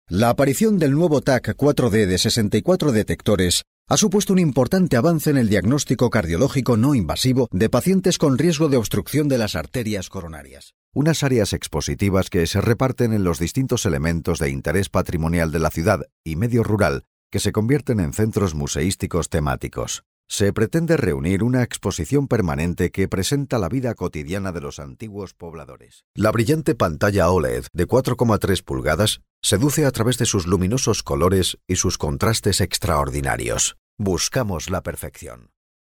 La aparición del nuevo TAC 4D de 64 detectores ha supuesto un importante avance en el diagnóstico cardiológico no invasivo de pacientes con riesgo de obstrucción de las arterias coronarias. Unas áreas expositivas que se reparten en los distintos elementos de interés patrimonial de la ciudad y medio rural que se convierten en centros museísticos temáticos. Se pretende reunir una exposición permanente que presenta la vida cotidiana de los antiguos pobladores. La brillante pantalla OLED de 4,3 pulgadas seduce a través de sus luminosos colores y sus contrastes extraordinarios. Buscamos la perfección.